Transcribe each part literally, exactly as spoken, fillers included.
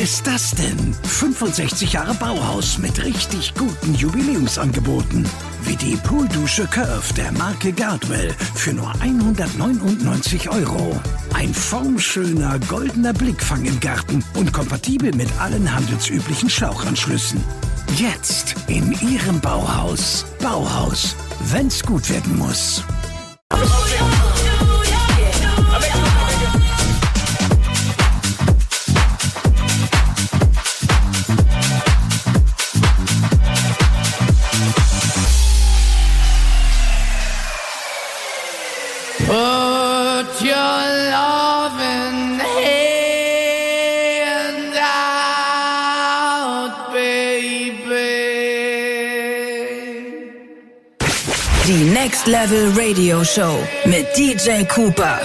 ist das denn? fünfundsechzig Jahre Bauhaus mit richtig guten Jubiläumsangeboten. Wie die Pooldusche Curve der Marke Gardwell für nur hundertneunundneunzig Euro. Ein formschöner goldener Blickfang im Garten und kompatibel mit allen handelsüblichen Schlauchanschlüssen. Jetzt in Ihrem Bauhaus. Bauhaus, wenn's gut werden muss. Put your loving hand out, baby. Die Next Level Radio Show mit D J Cooper.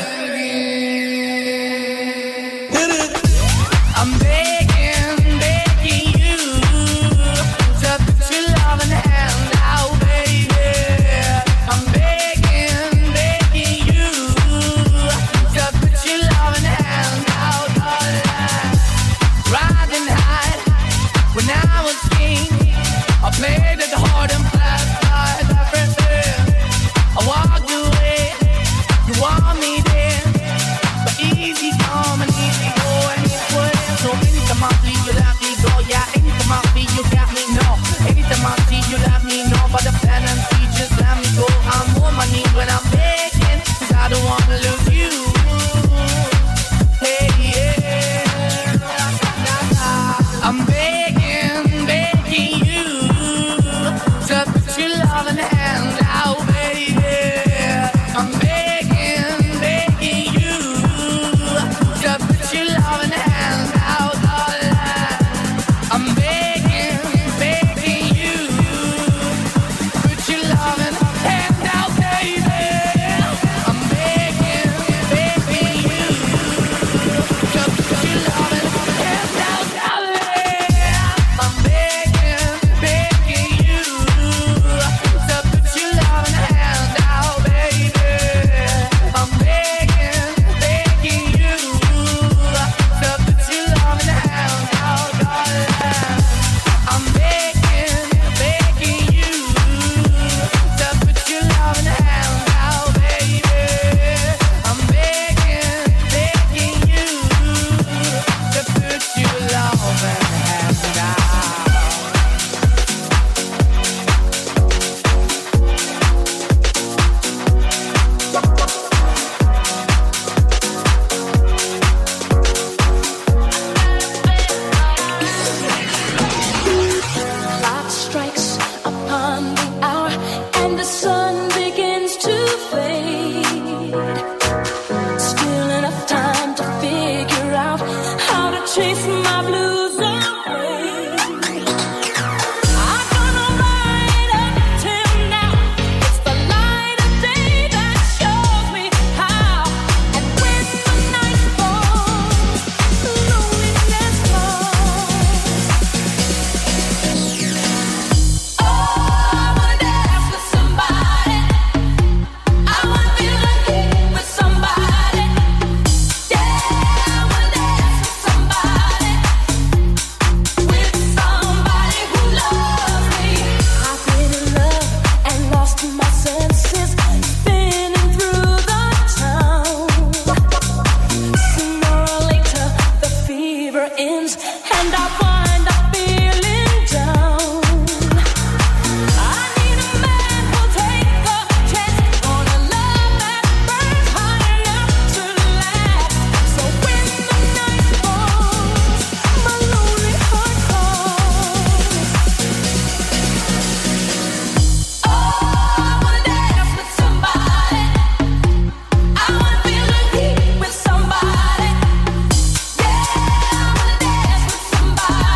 Somebody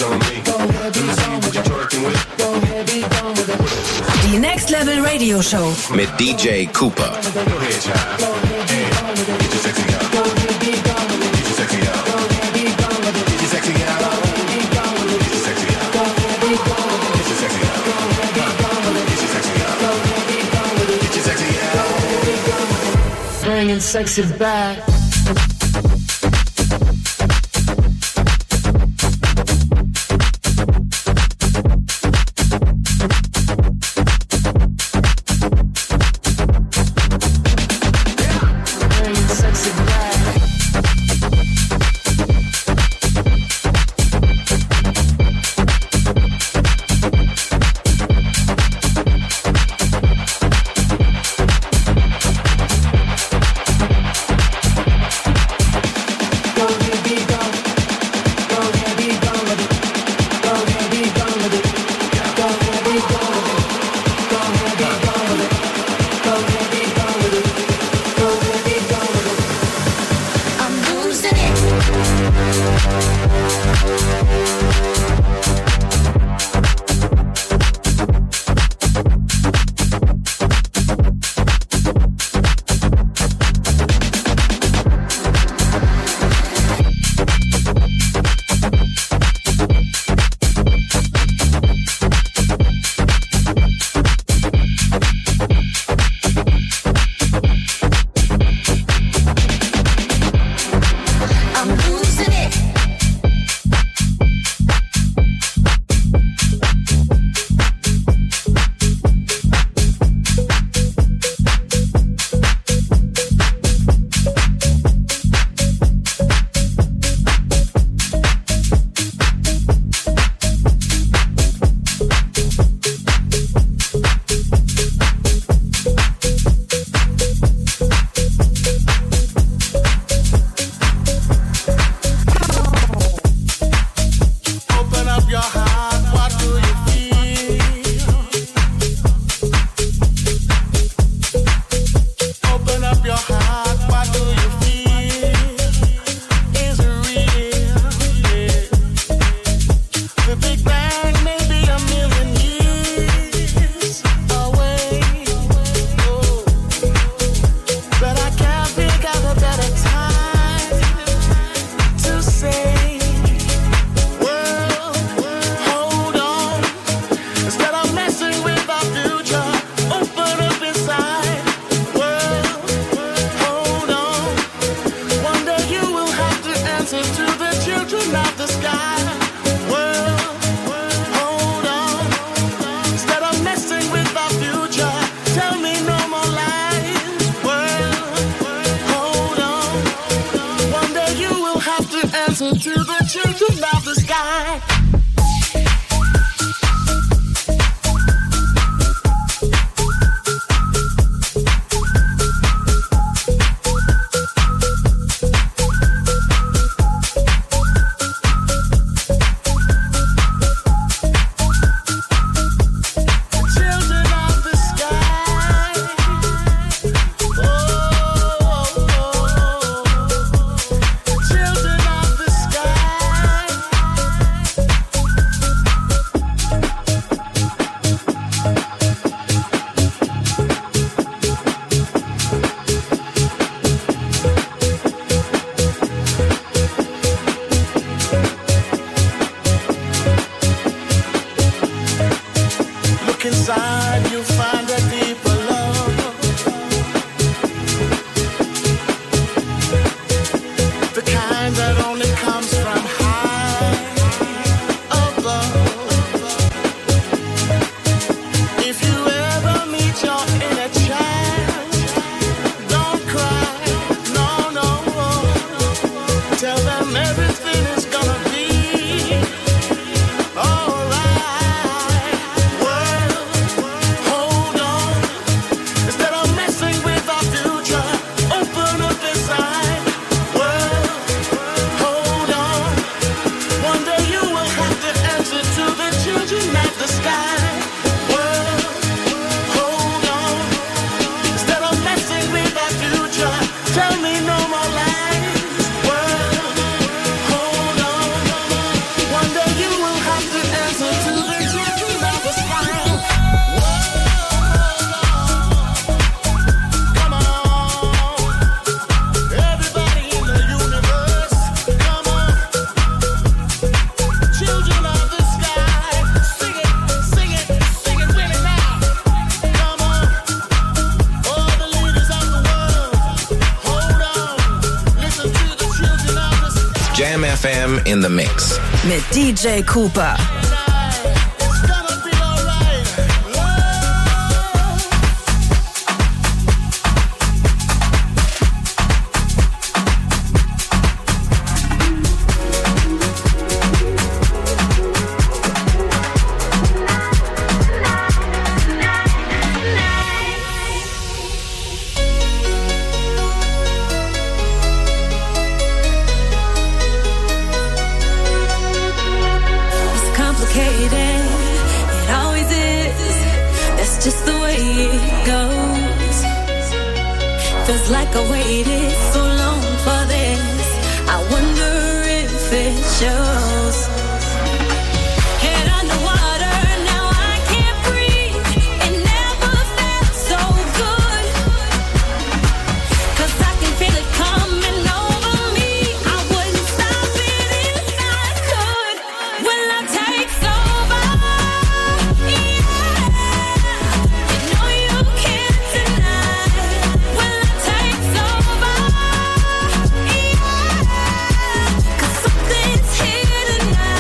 Die Next Level Radio Show mit D J Cooper. Bringing sexy back. Hold in the mix. Mit D J Cooper. Like I waited so long for this. I wonder if it shows. Head underwater, now I can't breathe. It never felt so good. 'Cause I can feel it coming over me. I wouldn't stop it if I could. Will I take over? Yeah. You know you can't deny. Will I take over? Yeah. 'Cause something's here tonight.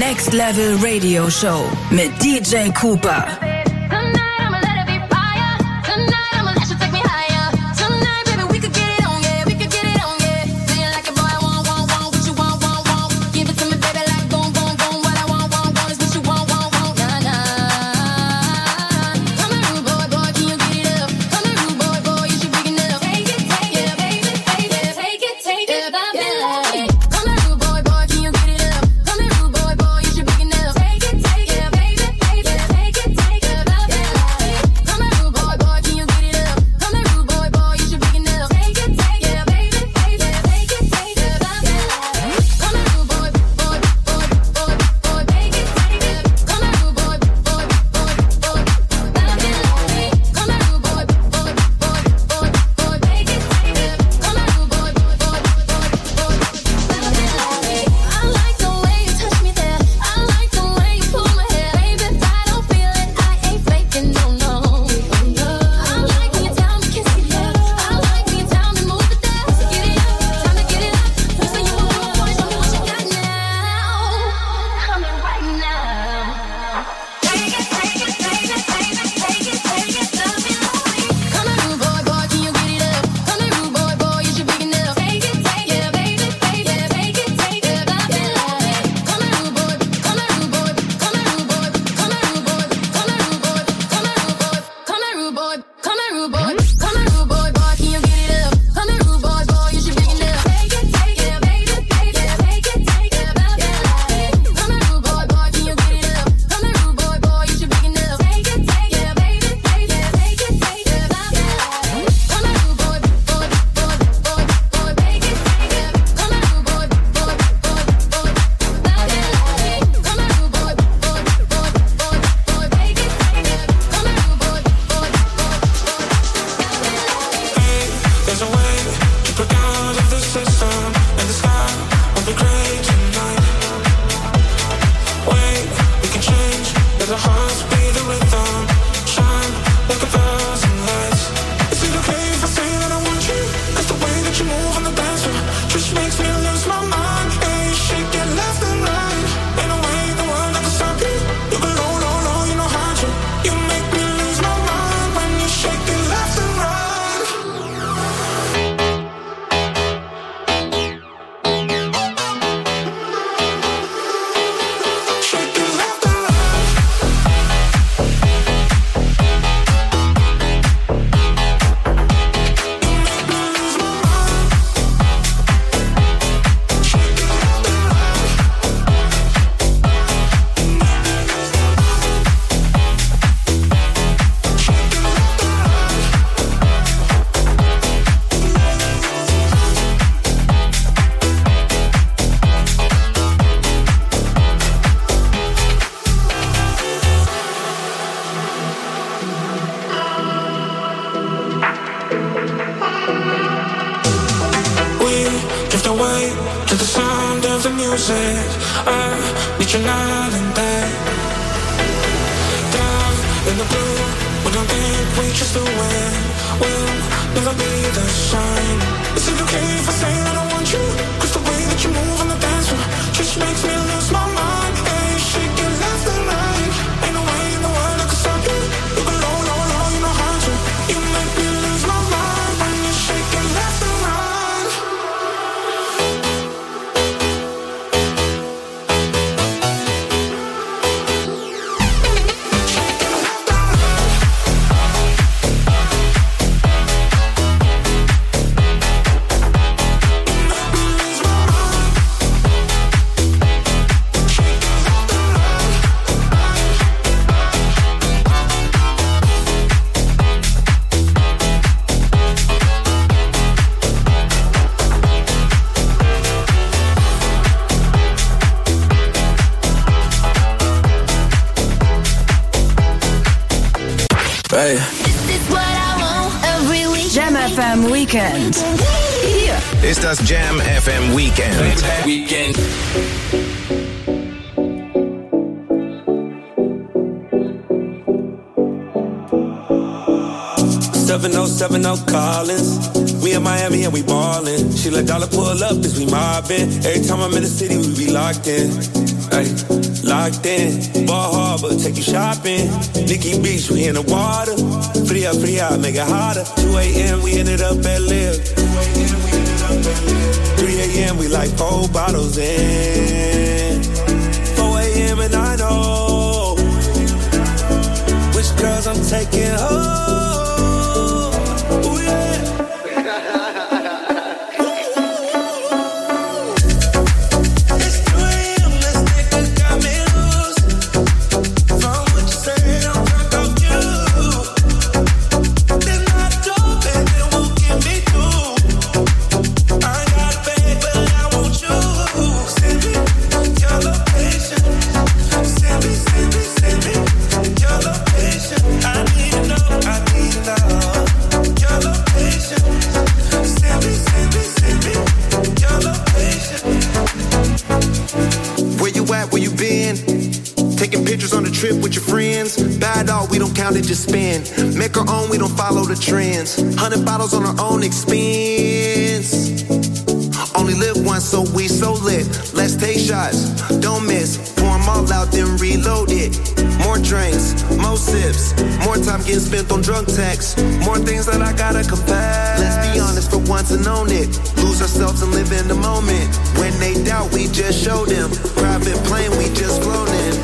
Next Level Radio Show mit D J Cooper. Hey. Jam F M Weekend. Hier ist das Jam F M Weekend. Weekend. seven oh seven oh Collins. We in Miami and we ballin'. She let dollar pull up as we mobbin'. Every time I'm in the city, we be locked in. Ay, locked in, Bal Harbor, take you shopping. Nikki Beach, we in the water. Fria, fria, make it hotter. two a.m. we ended up at Live. three a.m. we like four bottles in. four a.m. and I know which girls I'm taking home. Ooh, yeah. With your friends, bad dog, we don't count it, just spend. Make our own, we don't follow the trends. Hundred bottles on our own expense. Only live once, so we so lit. Let's take shots, don't miss. Pour them all out, then reload it. More drinks, more sips. More time getting spent on drunk texts. More things that I gotta confess. Let's be honest for once and own it. Lose ourselves and live in the moment. When they doubt, we just show them. Private plane, we just flown in.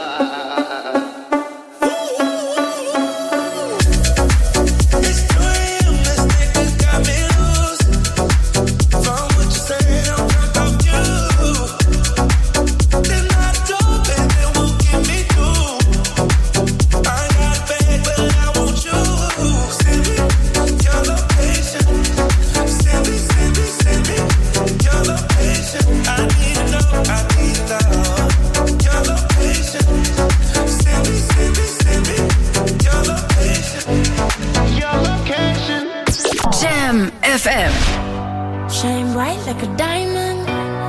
F M. Shine bright like a diamond.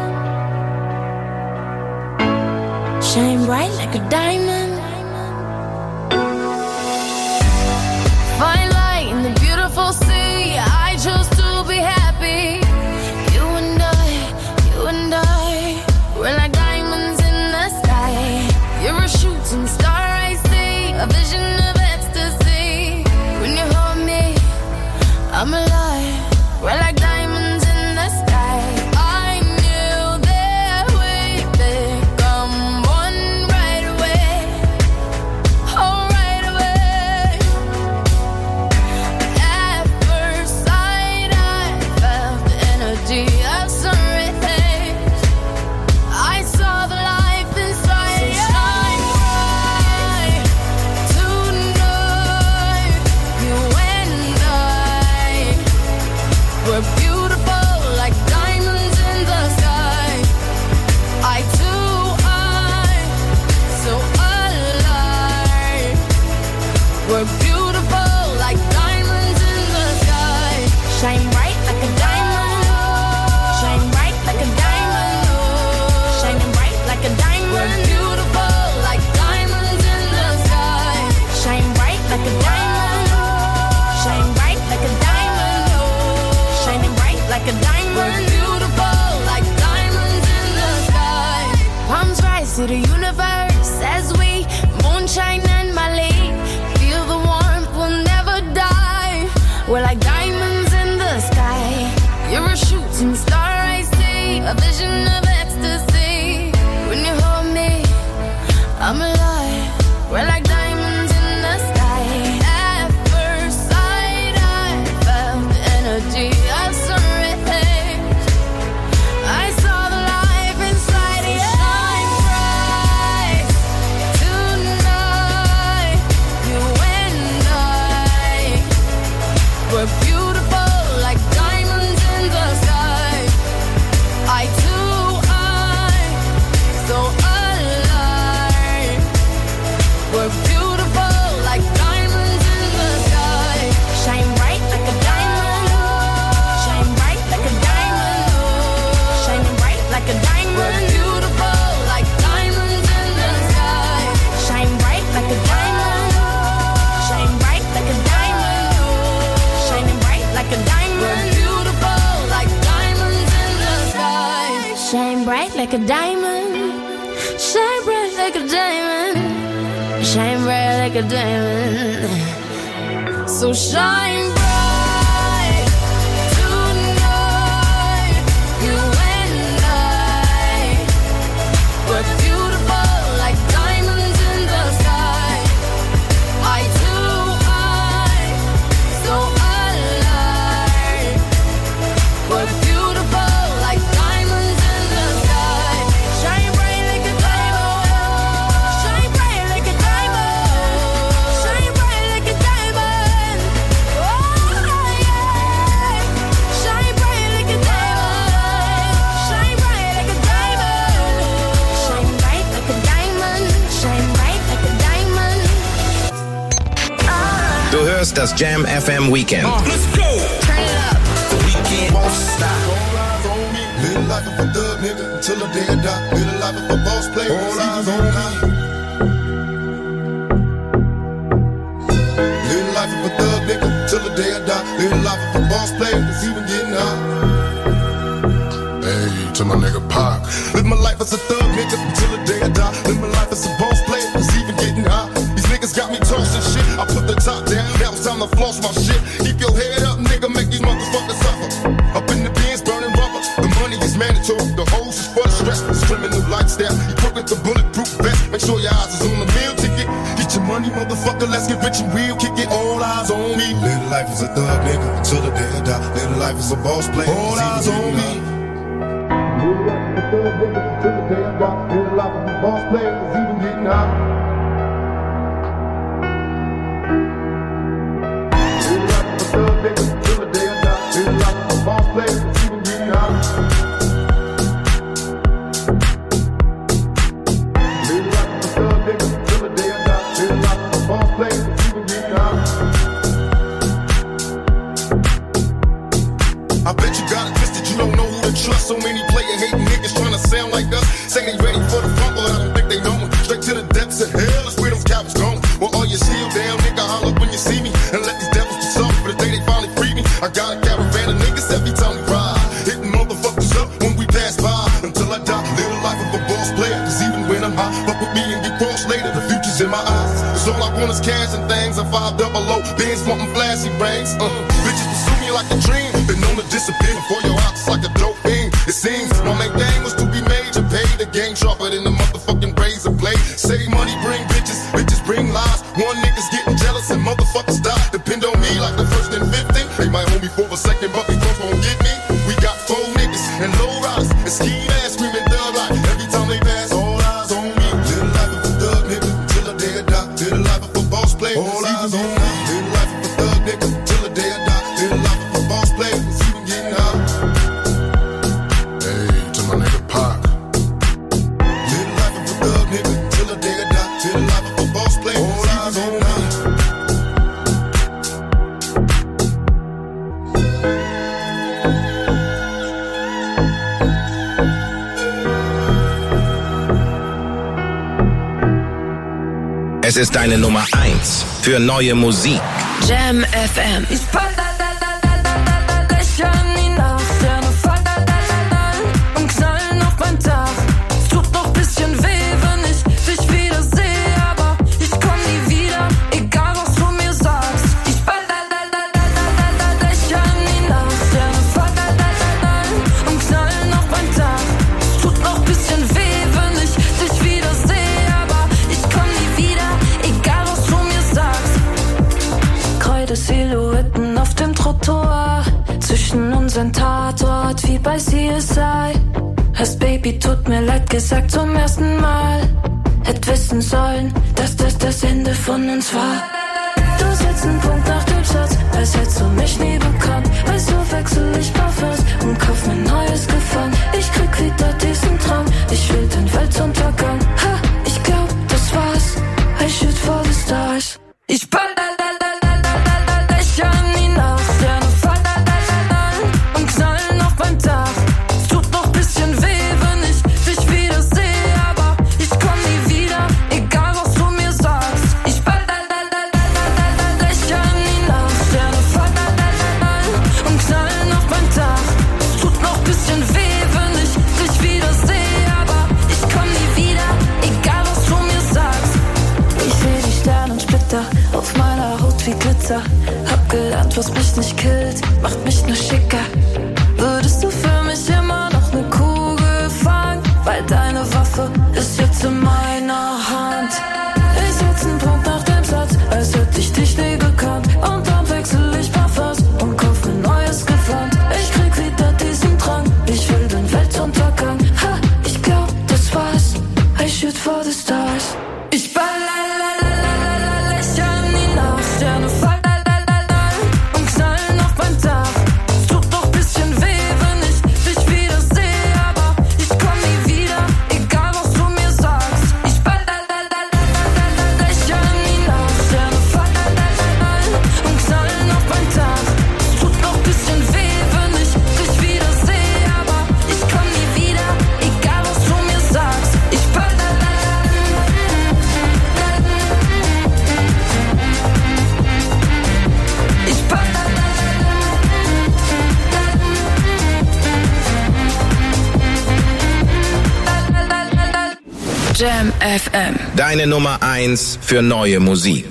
Shine bright like a diamond. Find light in the beautiful sea. I chose to be happy. You and I, you and I, we're like diamonds in the sky. You're a shooting star, I see, a vision of ecstasy. When you hold me, I'm alive. We're like diamonds in the sky. I knew that we'd become one right away. Oh, right away. At first sight, I felt the energy of sunrise. I saw the life inside. So shine bright tonight. You and I, we're beautiful like diamonds in the sky. I too, I, so alive. We're beautiful like diamonds in the sky. Shine bright like a diamond. Shine bright like a diamond. Shining bright like a diamond. We're beautiful like diamonds in the sky. Shine bright like a diamond. Shine bright like a diamond. Shining bright like a diamond. We're beautiful like diamonds in the sky. Palms rise to the universe as we moonshine and Mali. Feel the warmth, we'll never die. We're like diamonds in the sky. You're a shooting star, I see, a vision of ecstasy. When you hold me, I'm alive. We're like diamonds in the sky. At first sight, I felt the energy of sunrise. I saw the life inside you. Shine bright tonight. You and I, we're beautiful like diamonds in the sky. I too, I, so alive. We're beautiful like diamonds in the sky. Shine bright like a diamond. Shine bright like a diamond. Shining bright like a diamond. We're beautiful like diamonds in the sky. Shine bright like a diamond. Shine bright like a diamond. Shining bright like a diamond. We're beautiful like diamonds in the sky. Shine bright like a diamond. Shine bright like a diamond. Shine bright like a diamond. So shine bright tonight. You and I. We're beautiful like diamonds in the sky. Eye to eye, so alive. We're beautiful like diamonds in the sky. Shine bright like a diamond. Shine bright like a diamond. Shine bright like a diamond. Oh yeah. Shine bright like a diamond. Shine bright like a diamond. Shine bright like a diamond. Shine bright like a diamond. Du hörst das Jam F M Weekend. Let's go. Turn it up. The weekend won't stop. All eyes on me. Live life of a thug nigga until the day I die. Live life of a boss player. All eyes on me. Live life of a thug nigga till the day I die. Live life of a boss player. It's even getting high. Hey, to my nigga Pac. Live my life as a thug nigga until the day I die. Live my life as a boss player. It's even getting high. These niggas got me tossing shit. I put the top down. Now it's time to floss my shit. Keep your head up, nigga. Make these motherfuckers suffer. Up in the bins, burning rubber. The money is mandatory. The hoes is for the stress. It's criminal lifestyle. You crook with the bulletproof vest. Make sure your eyes is on the meal ticket. Get your money, motherfucker. Let's get rich and real. Kick it. All eyes on me. Live life as a thug nigga until the day I die. Live life as a boss player. All eyes on me. Live life as a thug nigga until the day I die. Live life as a boss player. It's even getting high. Live life as a thug nigga until the day I die. Live life as a boss player. It's even getting high. Live life as a thug nigga until the day I die. Live life as a boss player. It's even getting high. I bet you got it twisted, you don't know who to trust. So many player hating niggas trying to sound like us. Say they ready for the fumble, I don't think they know it. Straight to the depths of hell, that's where them cowards going. Well, all your shield down, nigga, holler when you see me. And let these devils be sorry for the day they finally free me. I got a caravan of niggas every time we ride. Hitting motherfuckers up when we pass by. Until I die, live the life of a boss player. Cause even when I'm high, fuck with me and get crossed later. The future's in my eyes. Cause all I want is cash and things. I'm five double O, bands wanting flashy rings. Uh, bitches pursue me like a dream. Been known to disappear before your eyes like a dope fiend. It seems my main game was to be major. Pay the game sharper than the motherfucking razor blade. Save money, bring bitches, bitches bring lies. One nigga's getting jealous and motherfuckers die. Depend on me like the first and fifteen. They might hold me for a second, but they both won't get me. We got four niggas and low riders and ski ass screaming thug like every time they pass. All eyes on me. Live the life of a thug nigga till the day I die. Live the life of a boss player. All eyes on me. Live the life of a thug nigga till the day I die. Live the life of a boss player. It's even getting high. Hey, to my nigga Pac. Live the life of a thug nigga till the day I die. Live the life of a boss player. All eyes on me. Es ist deine Nummer eins für neue Musik. Jam F M. Ich fall da da da da da da da Löchern hinaus, Sterne fallen da da da da und knallen auf mein Dach. Es tut noch bisschen weh, wenn ich dich wieder sehe, aber ich komm nie wieder, egal was du mir sagst. Ich fall da da da da da da da Löchern hinaus, Sterne fallen da da da da und knallen auf mein Dach. Es tut noch bisschen weh, wenn ich dich wieder sehe, aber ich komm nie wieder, egal was du mir sagst. Silhouetten auf dem Trottoir, zwischen unseren Tatort wie bei C S I. Hast Baby, tut mir leid gesagt zum ersten Mal. Hätt wissen sollen, dass das das Ende von uns war. Du setzt einen Punkt nach dem Satz, als hättest du mich nie bekannt. Weißt du, wechsel ich Parfums und kauf mir neues Gefallen. Ich krieg wieder diesen Traum, ich will den Weltuntergang. Ha, ich glaub, das war's, I shoot for the stars. Ich ball da da da da da da da Löchern hinaus, Sterne fallen da da da da und knallen auf mein Dach. Es tut noch bisschen weh, wenn ich dich wieder sehe, aber ich komm nie wieder, egal was du mir sagst. Ich ball da da da da da da da Löchern hinaus, Sterne fallen da da da da und knallen auf mein Dach. Es tut noch bisschen weh, wenn ich dich wieder sehe, aber ich komm nie wieder, Charakter auf meiner Haut wie Glitzer. Hab gelernt, was mich nicht killt, macht mich nur schicker. Würdest du für mich immer noch ne Kugel fangen? Weil deine Waffe ist jetzt in meiner Hand. Ich setz nen Punkt nach dem Satz, als hätte ich dich nie gekannt. Und dann wechsel ich Parfums und kauf mir neues Gewand. Ich krieg wieder diesen Drang, ich will den Weltuntergang. Ha, ich glaub, das war's, I shoot for the stars. Ich baller Jam F M. Deine Nummer eins für neue Musik.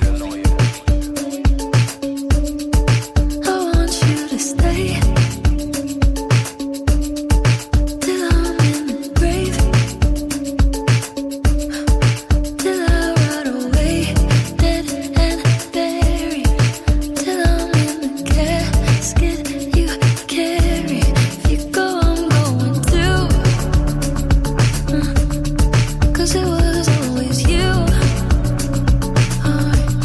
Cause it was always you. Alright.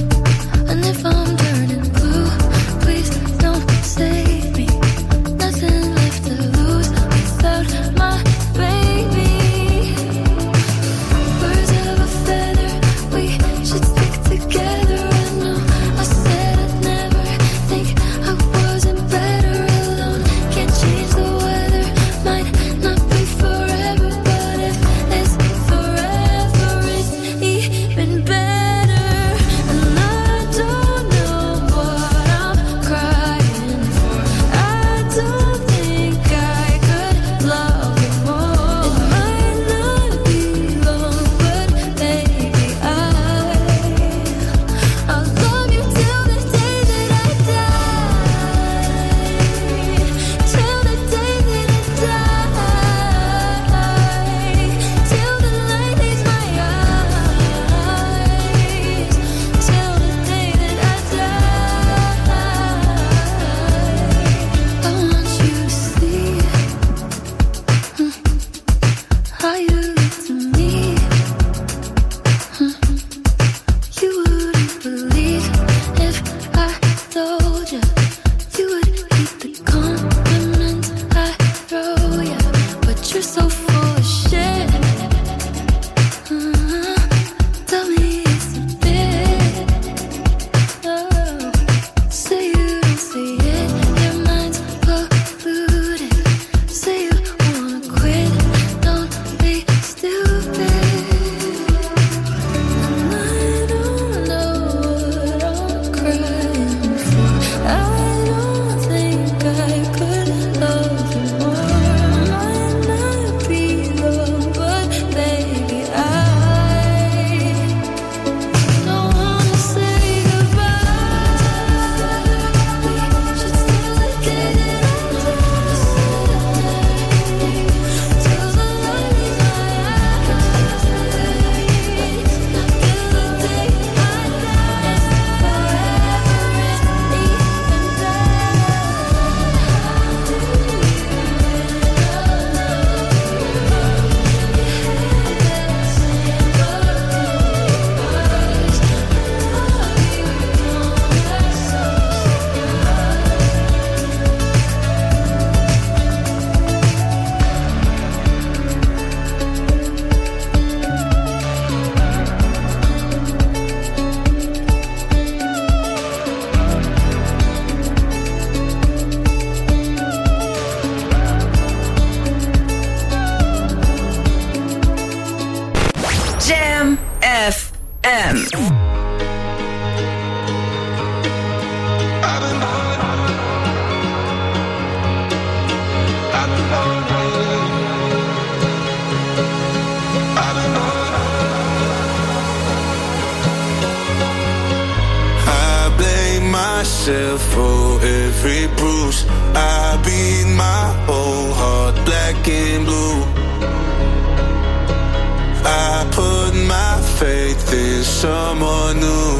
myself for every bruise. I beat my whole heart black and blue. I put my faith in someone new.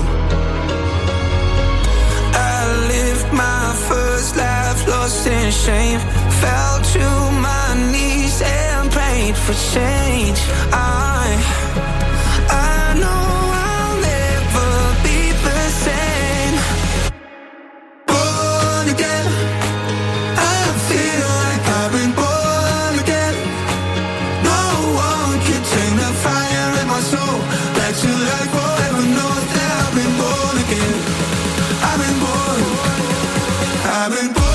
I lived my first life lost in shame. Fell to my knees and prayed for change. I, I know I'll never be the same. Born again, I feel like I've been born again. No one can take the fire in my soul back to life forever. Knows that I've been born again. I've been born. I've been born.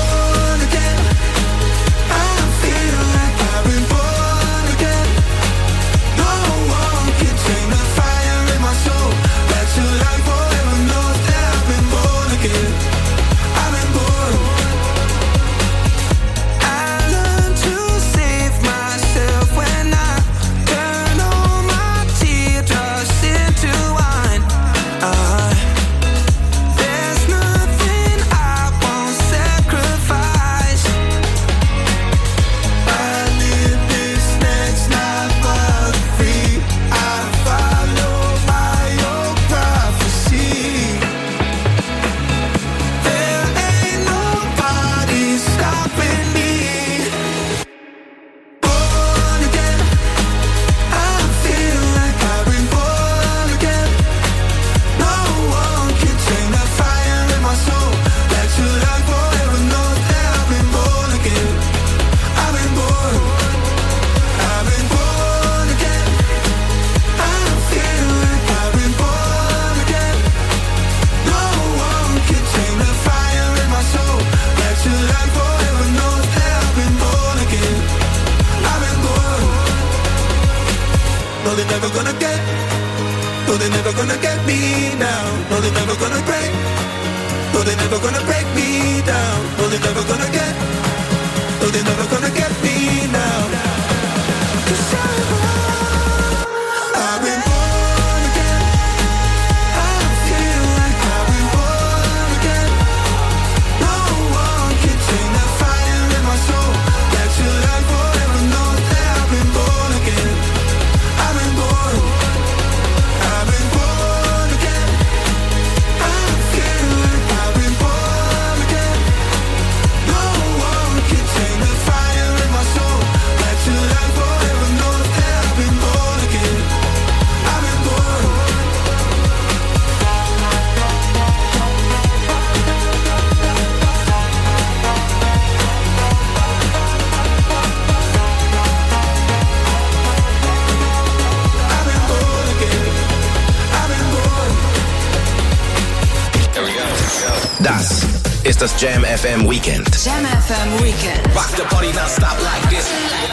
ist das Jam F M Weekend. Jam F M Weekend. Rock the party, now stop like this.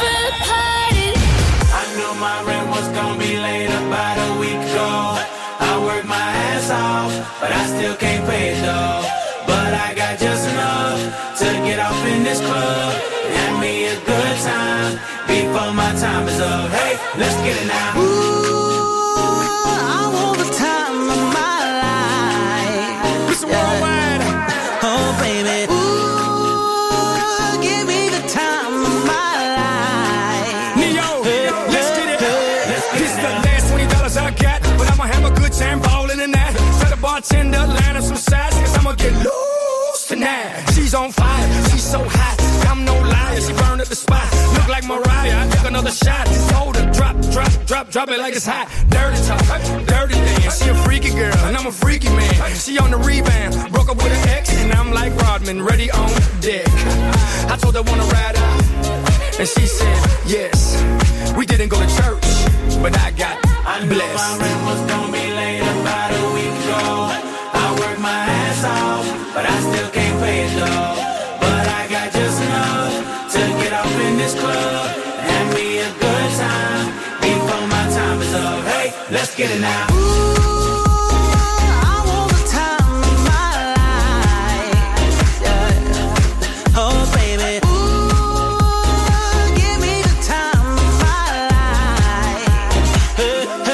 I knew my rent was gonna be late about a week ago. I worked my ass off, but I still can't pay it though. But I got just enough to get off in this club and have me a good time before my time is up. Hey, let's get it now. Ooh, I want the time of my life. Listen, worldwide. Oh, baby. Ooh, give me the time of my life. Neo, hey, let's get it. Hey, let's get this is the last twenty dollars I got, but I'ma have a good time ballin' in that. Tell the bartender, line up some sides, cause I'ma get loose tonight. She's on fire, she's so hot. I'm no liar, she burned up the spot. Look like Mariah, I took another shot. Told her, drop, drop, drop, drop it like it's hot. Dirty talk, dirty dance. She a freaky girl, and I'm a freaky man. She on the rebound, broke up with an ex, and I'm like Rodman, ready on deck. I told her wanna ride out, and she said yes. We didn't go to church, but I got I knew blessed. My rent was gonna be late about a week ago. I worked my ass off, but I still can't pay it though. But I got just enough to get off in this club and have me a good time before my time is up. Hey, let's get it now.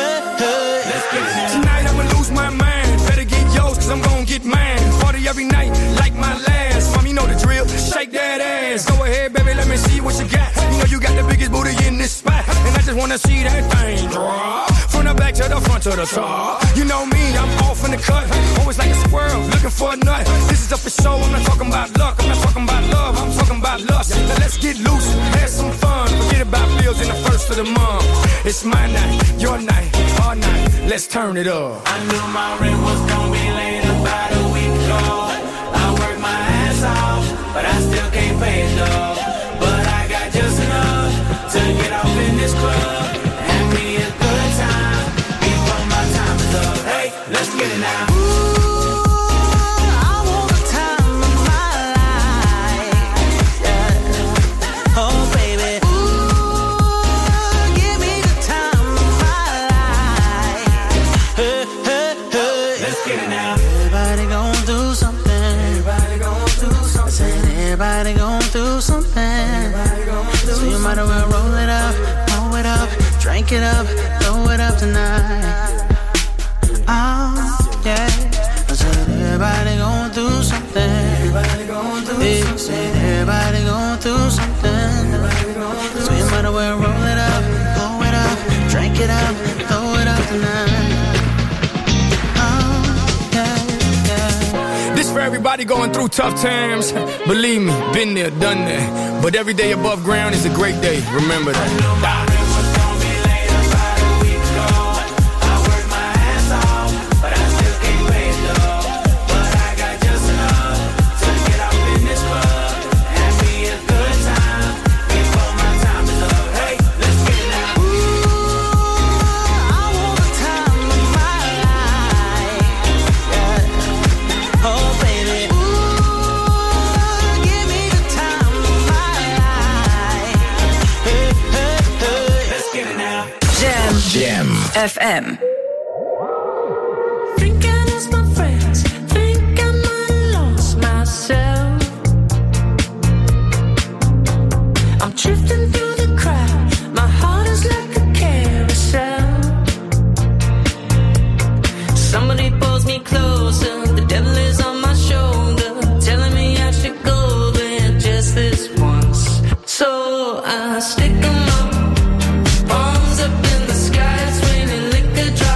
Every night, wanna see that thing drop. From the back to the front to the top. You know me, I'm off in the cut. Always like a squirrel, looking for a nut. This is up for show, I'm not talking about luck. I'm not talking about love, I'm talking about lust. Now let's get loose, have some fun. Forget about bills in the first of the month. It's my night, your night, our night. Let's turn it up. I knew my rent was gonna be late about a week ago. I worked my ass off, but I still can't pay it though. But I got just enough to get off in this club. Have me a good time before my time is up. Hey, let's get it now. Everybody gon' do something. So you might as well roll it up, blow it up, drink it up, throw it up tonight. Oh, yeah. I said everybody gon' do something. Everybody gon' do something. Everybody gon' do something. So you might as well roll it up, blow it up, drink it up, throw it up tonight. This for everybody going through tough times. Believe me, been there, done that. But every day above ground is a great day. Remember that. F M. Think I lost my friends. Think I might have lost myself. I'm drifting through the crowd. My heart is like a carousel. Somebody pulls me closer. The devil is on my shoulder, telling me I should go there just this once. So I stick 'em up, palms up in the sky, swinging liquor.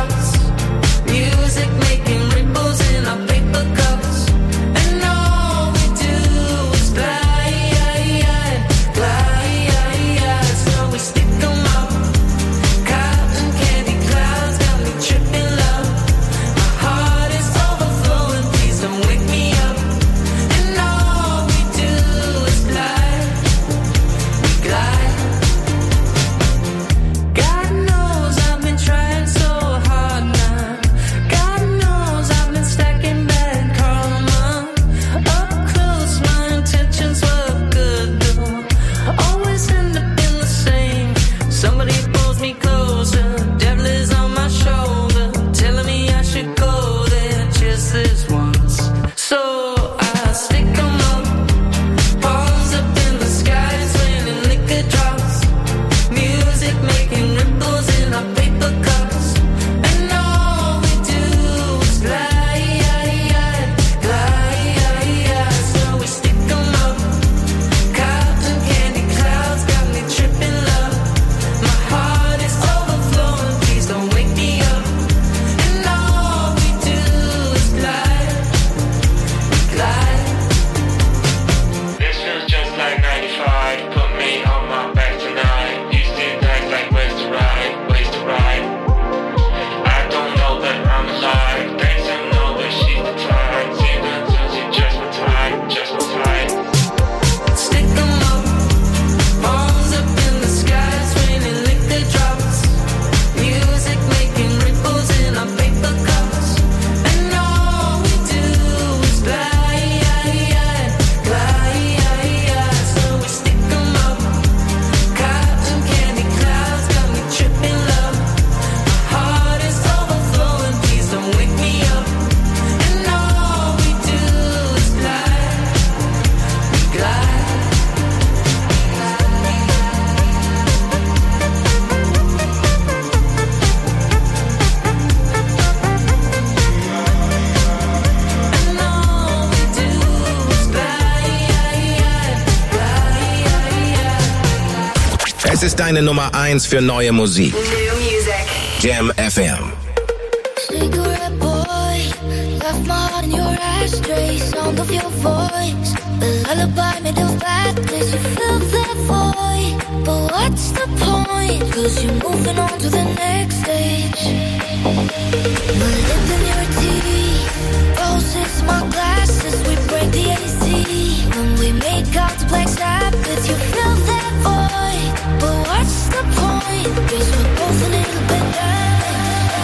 Es ist deine Nummer eins für neue Musik. New Music. Jam F M. Cigarette boy, left my heart in your ashtray. Sound of your voice, the lullaby made of badness. You fill that void, but what's the point? Cause you're moving on to the next stage. My lip in your teeth, roses, my glasses. We break the A C when we make out to Black Sabbath. You fill that void, but what's the point? Cause we're both a little bit damaged.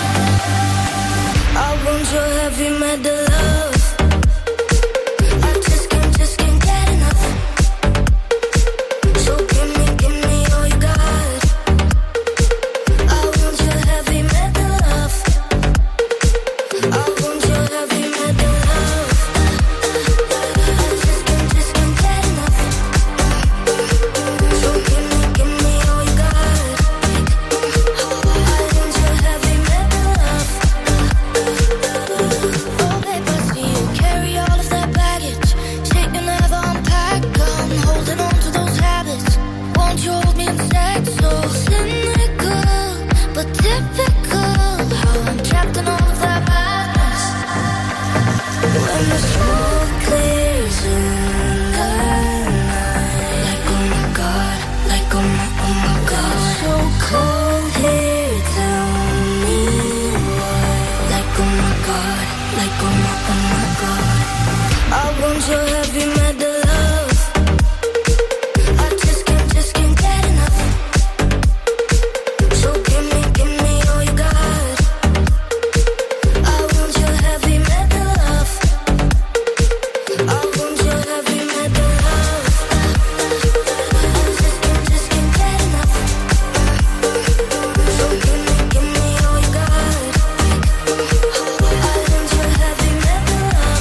I want your heavy metal love. I just can't, just can't get enough. So give me, give me all you got. I want your heavy metal love. I want your heavy metal love. I just can't, just can't get enough. So give me, give me all you got. I want your heavy metal love. Oh babe, I see you carry all of that baggage. Shit you never unpack. I'm holding on to those habits. Won't you hold me instead? So cynical, but typical. How I'm trapped in all of that madness. When the smoke clears in the night, like oh my god, like oh my, oh my god. So cold here, tell me why. Like oh my god, like oh my, oh my god. I want your heavy metal love. I just can't, just can't get enough. So give me, give me all you got. I want your heavy metal love. I want your heavy metal love. I just can't, just can't get enough. So give me, give me all you got. I want your heavy metal love.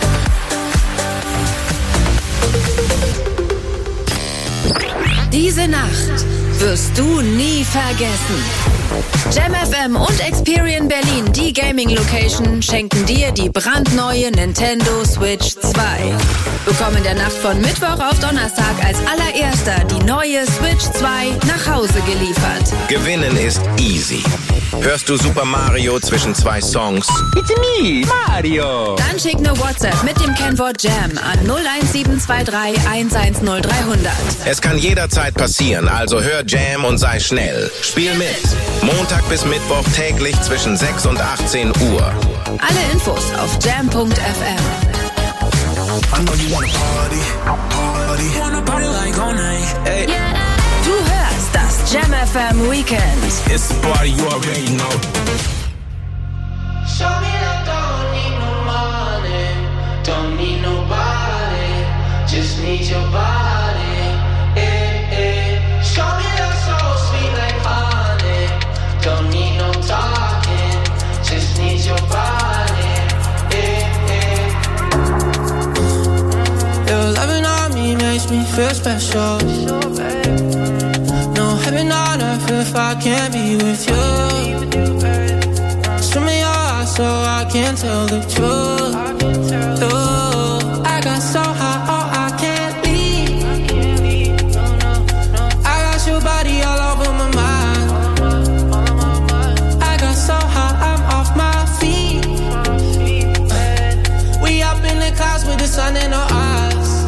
Diese Nacht wirst du nie vergessen. Jam F M und Experian Berlin, die Gaming-Location, schenken dir die brandneue Nintendo Switch zwei. Bekomm in der Nacht von Mittwoch auf Donnerstag als allererster die neue Switch zwei nach Hause geliefert. Gewinnen ist easy. Hörst du Super Mario zwischen zwei Songs? It's me, Mario. Dann schick ne WhatsApp mit dem Kennwort Jam an null eins sieben zwei drei eins eins null drei null null. Es kann jederzeit passieren, also hör Jam und sei schnell. Spiel mit. Montag bis Mittwoch täglich zwischen sechs und achtzehn Uhr. Alle Infos auf jam punkt f m. Du hörst das Jam F M Weekend. It's the party you already know. Show me that don't need no money, don't need nobody, just need your body. Eh, eh. Show me that so sweet like honey, don't need no talking, just need your body. Eh, eh. Your loving on me makes me feel special. No heaven on earth if I can't be with you. Show me your eyes so I can tell the truth. Ooh, I got so high, oh I can't leave. I got your body all over my mind. I got so high, I'm off my feet. We up in the clouds with the sun in our eyes.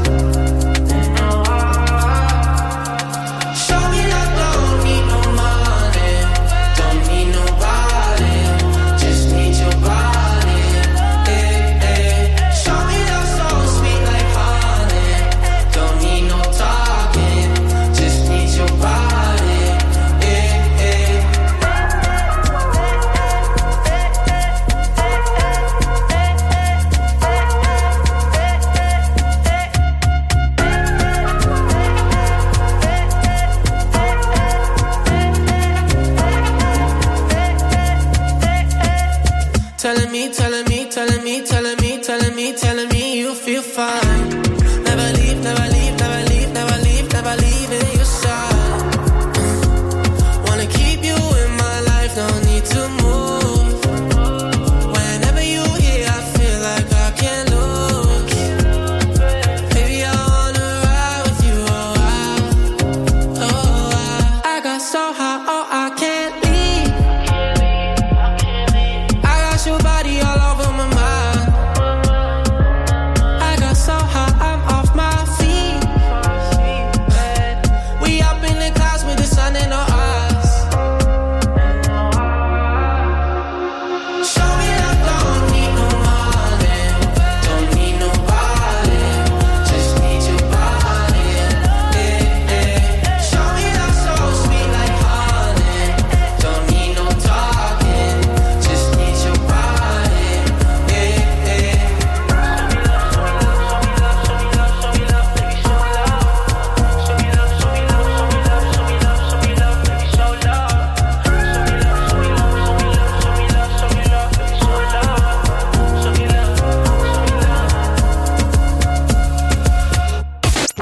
Telling me, telling me, telling me, telling me, telling me, telling me you feel fine. Never leave, never leave, never leave, never leave, never leave in your side. Wanna keep you in my life, no need to move. Whenever you here, I feel like I can't lose. Baby, I wanna ride with you, oh, I, oh, I.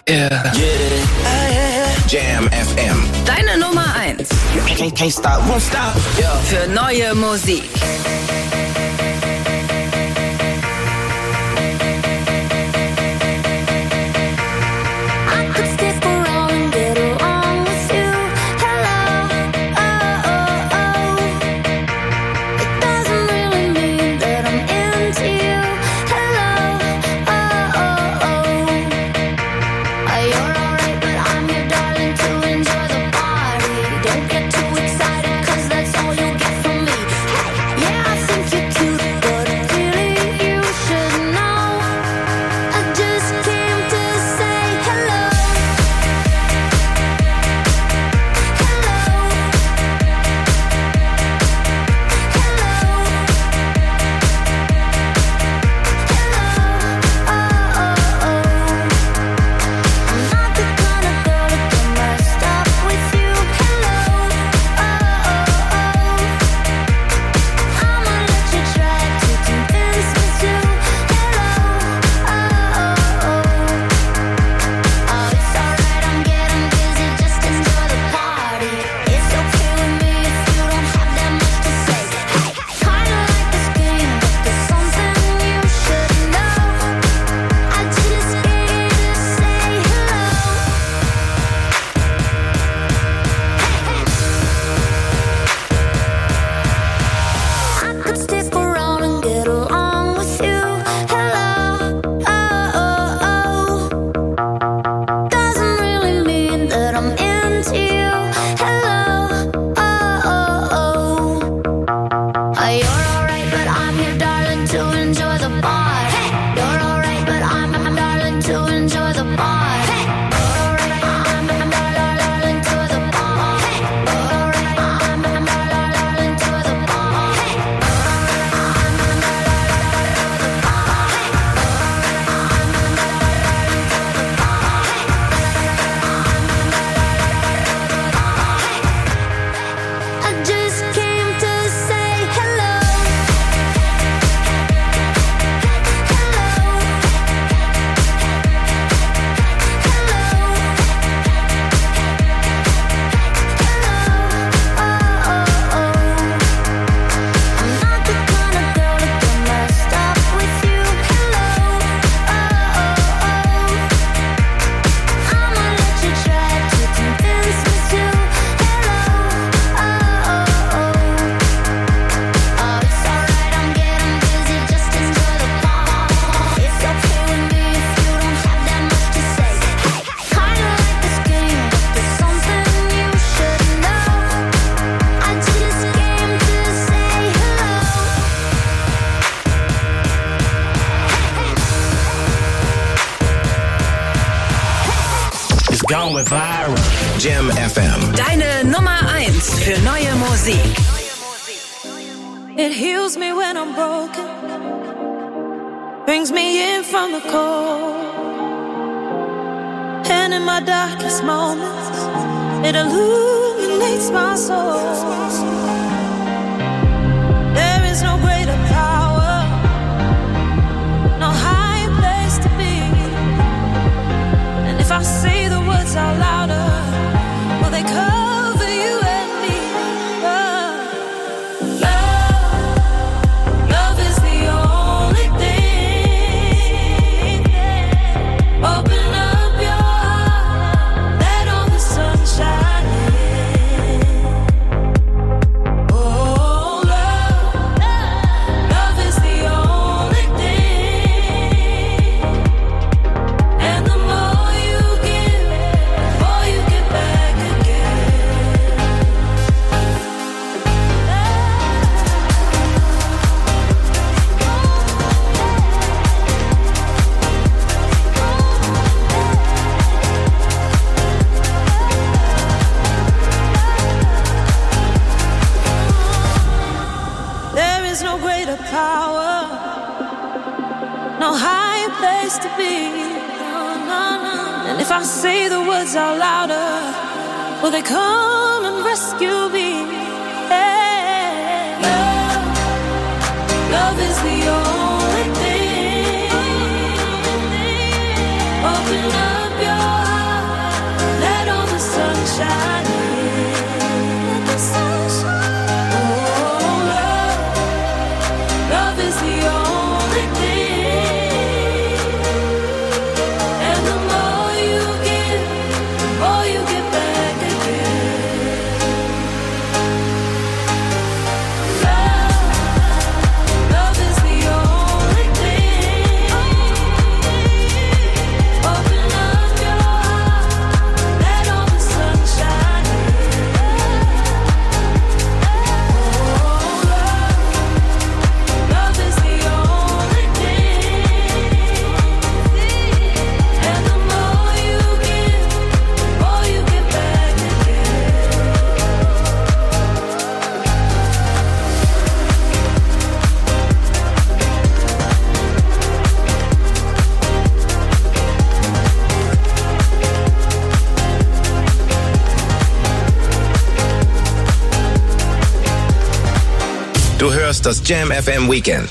Yeah. Jam F M. Deine Nummer eins. Can't, can't stop, won't stop. Für neue Musik. Jam F M. Deine Nummer eins für neue Musik. It heals me when I'm broken, brings me in from the cold, and in my darkest moments, it illuminates my soul. There is no greater power, no higher place to be, and if I say the words out louder, will they cover you and me? Love, love, love is the only thing. Open up your heart, let all the sunshine in. Oh, love, love is the only thing. And the more you give, the more you get back again. There is no greater power, no higher place to be. No, no, no. And if I say the words out louder, will they come and rescue me? Hey. Love, love is the only thing. Open up your hörst das Jam F M Weekend.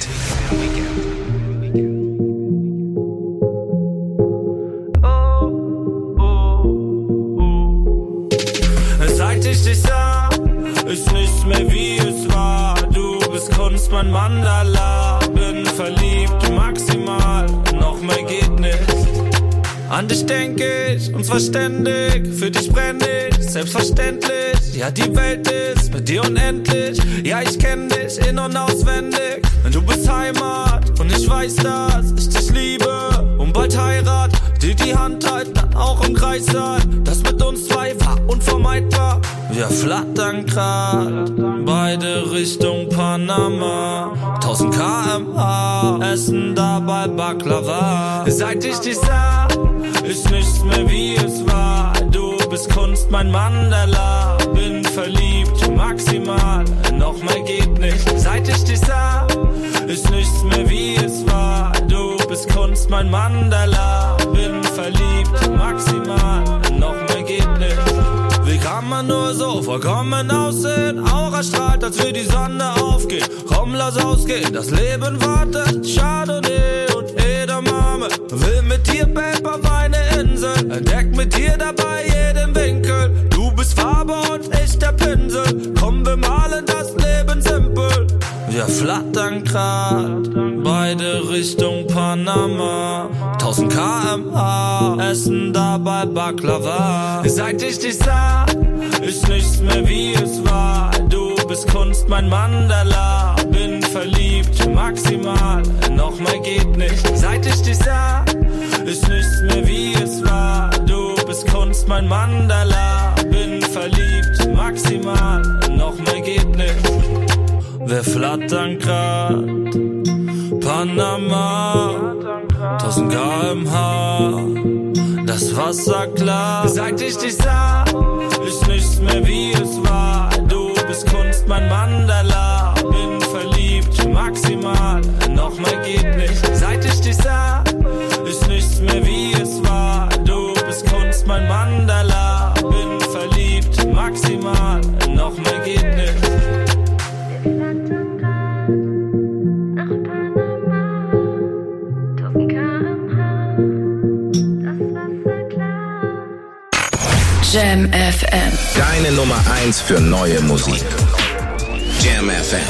Seit ich dich sah, ist nichts mehr wie es war. Du bist Kunst, mein Mandala. Bin verliebt, maximal, noch mehr geht nicht. An dich denk ich, uns verständig, für dich brenn ich, selbstverständlich. Ja, die Welt ist mit dir unendlich. Ja, ich kenn dich in- und auswendig. Du bist Heimat und ich weiß, dass ich dich liebe. Und bald Heirat, die die Hand halten, dann auch im Kreis sein. Das mit uns zwei war unvermeidbar. Wir flattern grad, beide Richtung Panama. tausend Kilometer pro Stunde, essen dabei Baklava. Seit ich dich sah, ist nichts mehr wie es war. Du bist Kunst, mein Mandala. Bin verliebt, maximal, noch mehr geht nicht. Seit ich dich sah, ist nichts mehr wie es war. Du bist Kunst, mein Mandala. Bin verliebt, maximal, noch mehr geht nicht. Wie kann man nur so vollkommen aussehen? Aura strahlt, als wir die Sonne aufgeht. Komm, lass ausgehen, das Leben wartet. Chardonnay und Edamame. Will mit dir, Babe, auf eine Insel. Entdeck mit dir dabei jeden Winkel. Du bist Farbe und ich der Pinsel. Komm, wir malen das Leben simpel. Wir flattern grad, beide Richtung Panama. tausend Kilometer pro Stunde, essen dabei Baklava. Seit ich dich sah, ist nichts mehr wie es war. Du bist Kunst, mein Mandala. Bin verliebt, maximal, noch mehr geht nicht. Seit ich dich sah, ist nichts mehr wie es war. Du bist Kunst, mein Mandala. Bin verliebt, maximal, noch mehr geht nicht. Wir flattern grad, Panama, tausend Kilometer pro Stunde, das Wasser klar. Seit ich dich sah, ist nichts mehr wie es war. Du bist Kunst, mein Mandala. Bin verliebt, maximal, noch mehr geht nicht. Seit ich dich sah, ist nichts mehr wie es war. Du bist Kunst, mein Mandala. Bin verliebt, maximal, noch mehr geht nicht. Jam F M. Deine Nummer eins für neue Musik. Jam F M.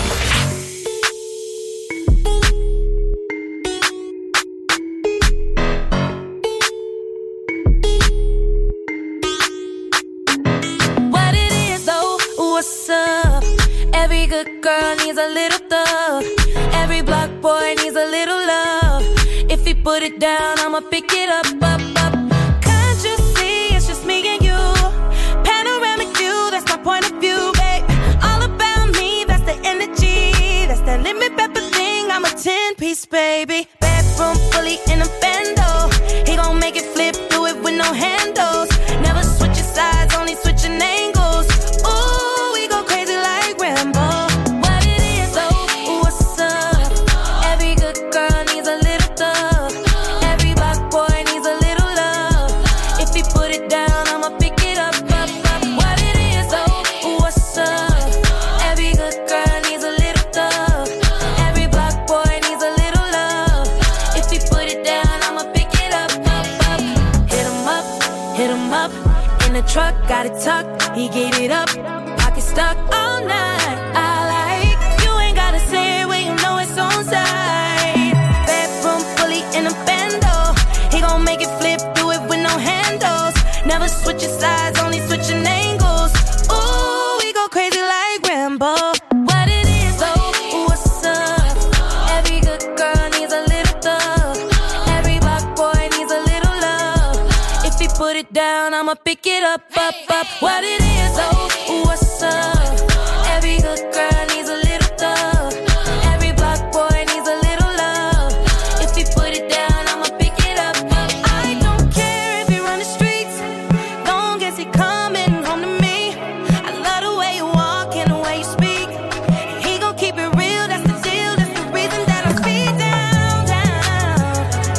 What it is though, what's up? Every good girl needs a little thug. Every block boy needs a little love. If he put it down, I'ma pick it up, up, up. Can't you see it's just me and you? Panoramic view, that's my point of view, babe. All about me, that's the energy. That's that limit pepper thing, I'm a ten-piece, baby. Bedroom fully in a bando. He gon' make it flip, do it with no handles. Never switching sides, only switching angles. Ooh, we go crazy like Rambo. What it is though, what's up? Every good girl needs a little thug. Every black boy needs a little love. If he put it down, I'ma pick it up, up, up. What it is though, what's up? Every good girl needs a little thug. Every black boy needs a little love. If he put it down, I'ma pick it up, up, up. Hit him up, hit him up. In the truck, got it tucked, he gave it up. Pocket stuck all night. I like, you ain't gotta say it when you know it's on side. Bedroom fully in a bando. He gon' make it flip, do it with no handles. Never switching sides, only switching angles. Ooh, we go crazy like Rambo. What it is though, what's up? Every good girl needs a little thug. Every black boy needs a little love. If he put it down, I'ma pick it up, up, up. What it is though, what's up? Every good girl needs a little thug. Every black boy needs a little love. If he put it down, I'ma pick it up, up. I don't care if he run the streets, long as he coming home to me. I love the way you walk and the way you speak. He gon' keep it real, that's the deal. That's the reason that I'm speed down, down.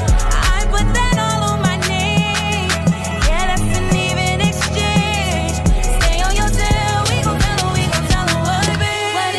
I put that all on my name. Yeah, that's an even exchange. Stay on your tail, we gon' tell her, we gon' tell her what it be. What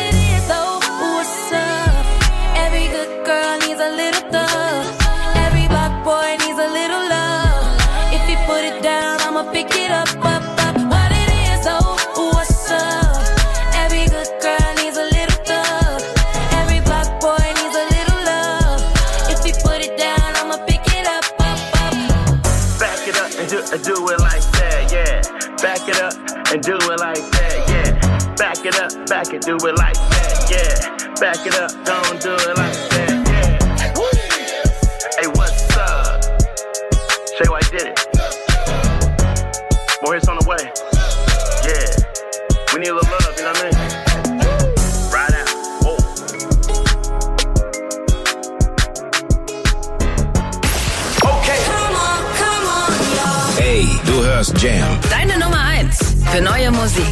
it up, up, up. What it is, oh, what's up? Every good girl needs a little thug. Every black boy needs a little love. If we put it down, I'ma pick it up, up, up. Back it up and do, uh, do it like that, yeah. Back it up and do it like that, yeah. Back it up, back it, do it like that, yeah. Back it up, don't do it like that, yeah. Hey, what's up? Shay White did it. More hits on the way. Yeah. We need a little love, you know what I mean? Ride out. Whoa. Okay. Come on, come on, y'all. Ey, du hörst Jam. Deine Nummer eins für neue Musik.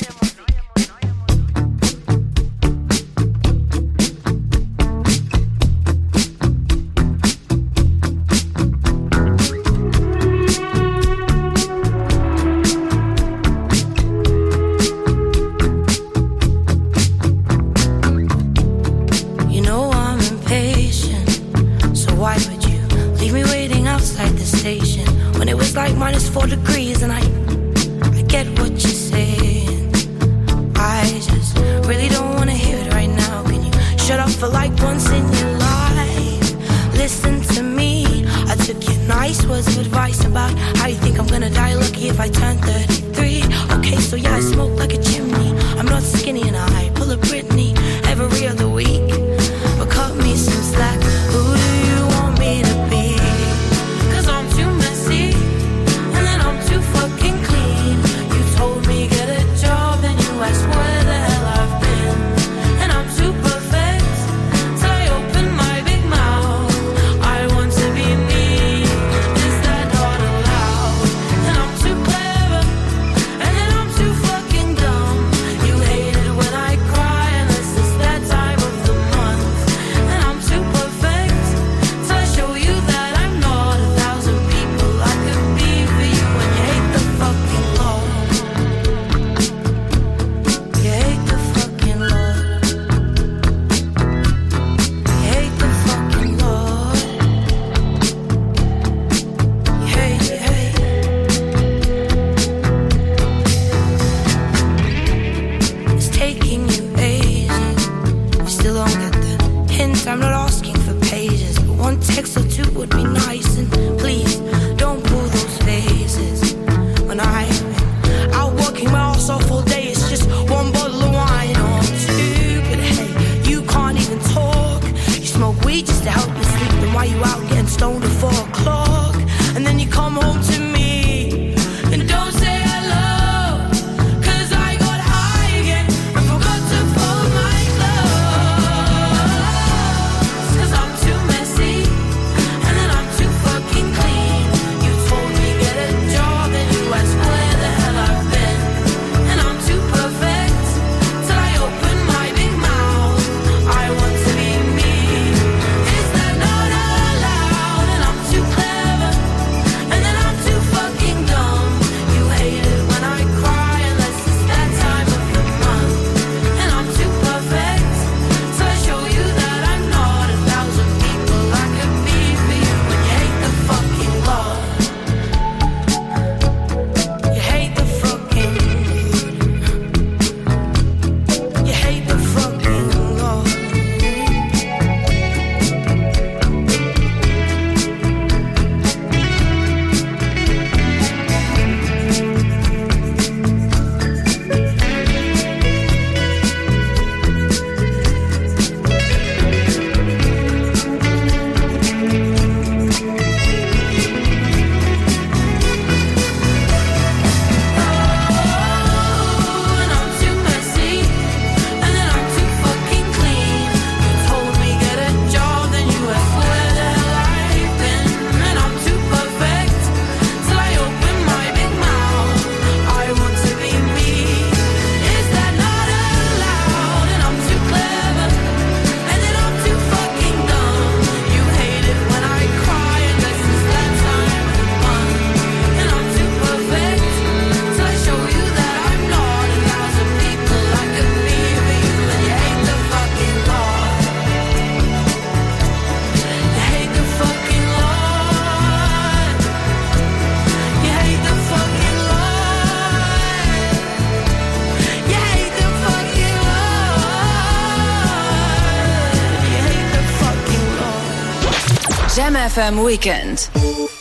You know I'm impatient, so why would you leave me waiting outside the station when it was like minus four degrees? And I, I get what you're saying. I just really don't wanna hear it right now. Can you shut up for like once in your life? Listen to me. I took your nice words of advice about how you think I'm gonna die lucky if I turn thirty-three. Okay, so yeah, I smoke like a chimney. I'm not skinny and I pull a Britney every other week. But cut me some slack. Who do you want me to be? Cause I'm too messy and then I'm too fucking clean. You told me get a job and you asked where the hell I've been. And I'm too perfect till I open my big mouth. I want to be me. Is that not allowed? And I'm too clever and then I'm too fucking dumb. You hate it when I cry unless it's that time of the month. And I'm too perfect till I show you that I'm not a thousand people I could be for you. And you hate the fucking Lord. You hate the fucking Lord. You hate the fucking Lord. You hate, you hate. It's taking you ages. You still don't get the hint. I'm not asking for pages, but one text or two would be nice. And please don't pull those phases. When I've been out working my ass off all day, it's just one bottle of wine or two. But hey, you can't even talk. You smoke weed just to help you sleep. Then why you out getting stoned at four o'clock? And then you come home to me and don't say hello. Cause I got high again and forgot to fold my clothes. Cause I'm too messy and then I'm too fucking clean. You told me get a job and you asked where the hell I've been. And I'm too perfect till I open my big mouth. I want to be me. Is that not allowed? And I'm too clever Jam F M Weekend.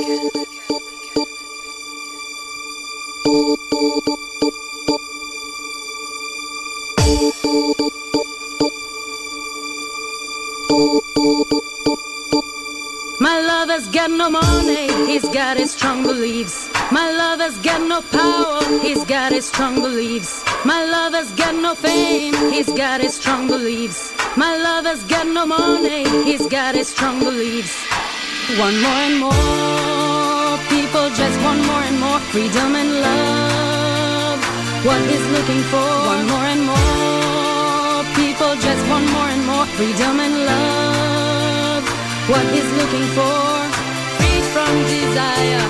My lover's got no money, he's got his strong beliefs. My lover's got no power, he's got his strong beliefs. My lover's got no fame, he's got his strong beliefs. My lover's got no money, he's got his strong beliefs. One more and more, people just want more and more freedom and love. What he's looking for, one more and more, people just want more and more freedom and love. What he's looking for, freed from desire,